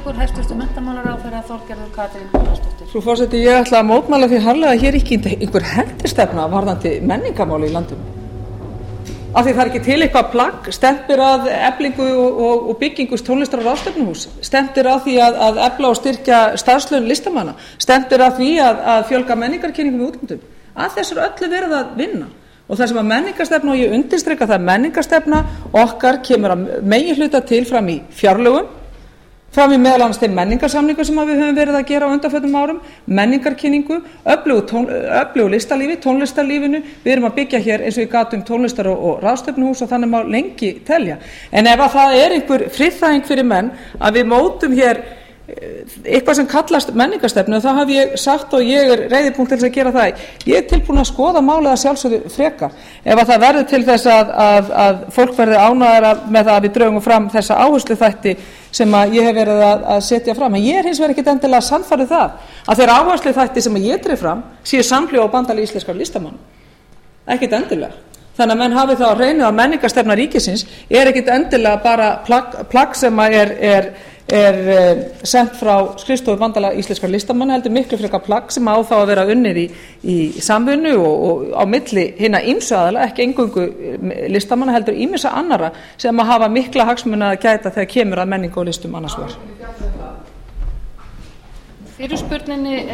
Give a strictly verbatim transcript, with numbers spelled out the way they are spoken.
Hæstvirtur menntamálaráðherra Þorgerður Katrín Gunnarsdóttir. Frú forseti, ég ætla að mótmæla því harðlega að hér ekki einhver hendistefna varðandi menningarmáli í landinu. Af því það er ekki til eitthvað plagg, stefnir að eflingu og, og, og byggingu tónlistar- og ráðstefnuhús, stefnir að því að, að efla og styrkja starfslaun listamanna, stefnir að því að, að fjölga menningarkynningum í útlöndum. Að þessu er öllu verið að vinna. Og það sem að menningarstefna, og ég undirstrika það, menningarstefna okkar kemur að meginhluta til fram í fjárlögum, fram í meðal annars þeim menningarsamningu sem við höfum verið að gera á undanförnum árum, menningarkynningu, öflugu, tón, öflugu listalífi, tónlistarlífinu. Við erum að byggja hér eins og ég gat um tónlistar- og, og ráðstefnuhús og þannig má lengi telja. En ef að það er einhver friðþæging fyrir menn að við mótum hér eitthvað sem kallast menningarstefnu, þá hef ég sagt og ég er reiðubúin til þess að gera það. Ég er tilbúin að skoða málið að sjálfsögðu frekar. Ef að það verður til þess að, að, að fólk verði ánægðara með það að við drögum fram þessa áhersluþætti sem að ég hef verið að, að setja fram. En ég er hins vegar ekkit endilega sannfærður það að þeirra áhersluþætti sem ég dreg fram séu samhljóða á bandalagi íslenskra listamanna. Ekkit endilega. Þannig að menn hafi þá að hreinu að menningarstefna ríkisins er ekkit endilega bara plagg, plagg sem er, er, er sendt frá skrifstofu bandalags íslenskra listamanna, heldur miklu frekar plagg sem á þá að vera unnið í, í samvinnu og, og á milli hinna ýmsu aðila, ekki eingöngu listamanna heldur ýmissa annarra sem að hafa mikla hagsmuna að gæta þegar kemur að menningu og listum annars vegar. Fyrirspurninni